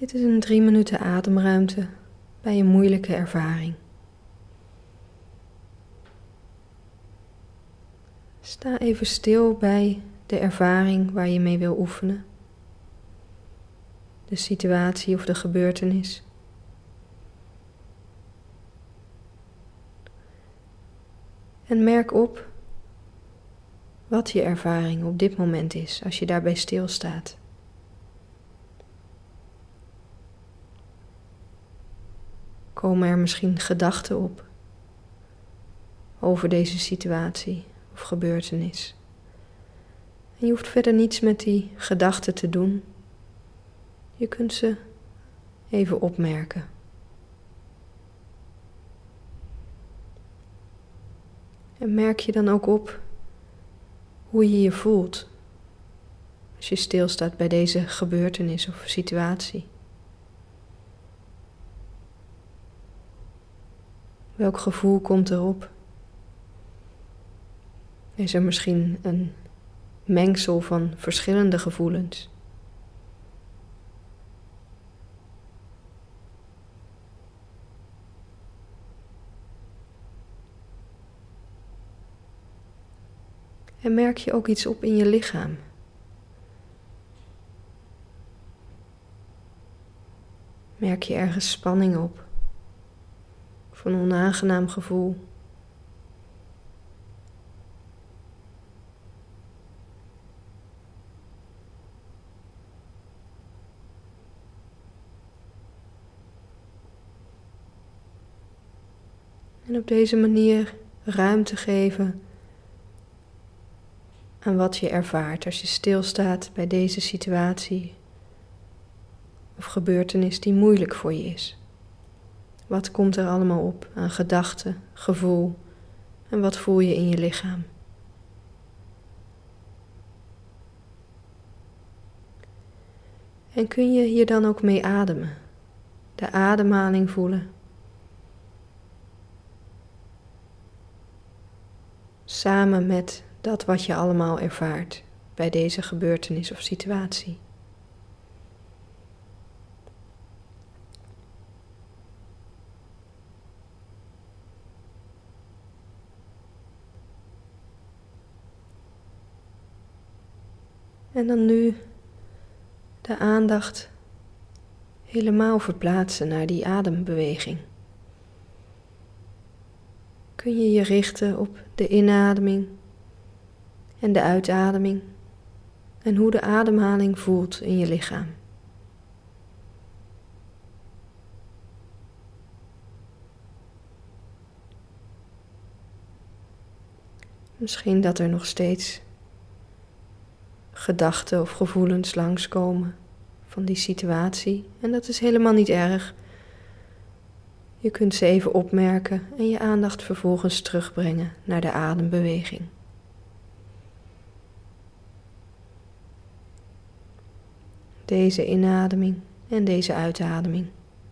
Dit is een 3 minuten ademruimte bij een moeilijke ervaring. Sta even stil bij de ervaring waar je mee wil oefenen. De situatie of de gebeurtenis. En merk op wat je ervaring op dit moment is als je daarbij stilstaat. Komen er misschien gedachten op over deze situatie of gebeurtenis? En je hoeft verder niets met die gedachten te doen. Je kunt ze even opmerken. En merk je dan ook op hoe je je voelt als je stilstaat bij deze gebeurtenis of situatie. Welk gevoel komt erop? Is er misschien een mengsel van verschillende gevoelens? En merk je ook iets op in je lichaam? Merk je ergens spanning op? Of een onaangenaam gevoel? En op deze manier ruimte geven aan wat je ervaart als je stilstaat bij deze situatie of gebeurtenis die moeilijk voor je is. Wat komt er allemaal op aan gedachten, gevoel en wat voel je in je lichaam? En kun je hier dan ook mee ademen? De ademhaling voelen. Samen met dat wat je allemaal ervaart bij deze gebeurtenis of situatie. En dan nu de aandacht helemaal verplaatsen naar die adembeweging. Kun je je richten op de inademing en de uitademing en hoe de ademhaling voelt in je lichaam. Misschien dat er nog steeds gedachten of gevoelens langskomen van die situatie en dat is helemaal niet erg. Je kunt ze even opmerken en je aandacht vervolgens terugbrengen naar de adembeweging. Deze inademing en deze uitademing.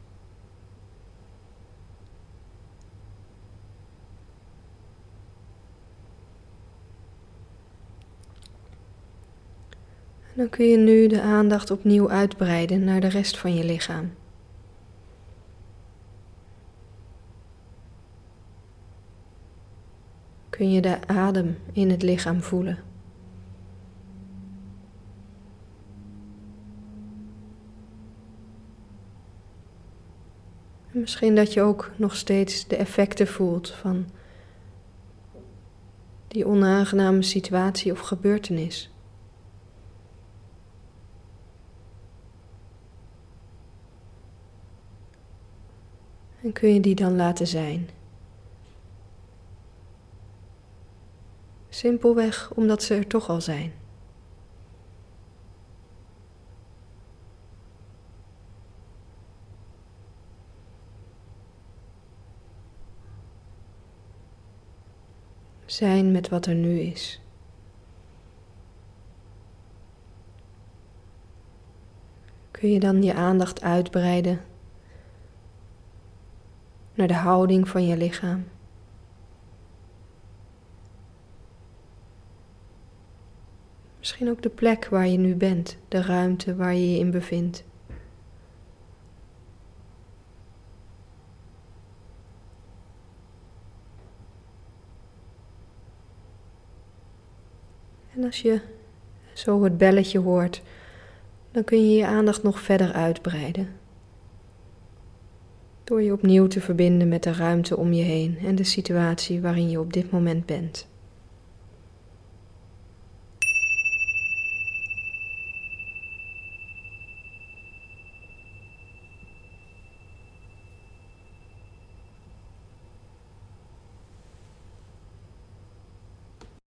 En dan kun je nu de aandacht opnieuw uitbreiden naar de rest van je lichaam. Kun je de adem in het lichaam voelen. En misschien dat je ook nog steeds de effecten voelt van die onaangename situatie of gebeurtenis. En kun je die dan laten zijn. Simpelweg omdat ze er toch al zijn. Zijn met wat er nu is. Kun je dan je aandacht uitbreiden naar de houding van je lichaam. Misschien ook de plek waar je nu bent, de ruimte waar je je in bevindt. En als je zo het belletje hoort, dan kun je je aandacht nog verder uitbreiden. Door je opnieuw te verbinden met de ruimte om je heen en de situatie waarin je op dit moment bent.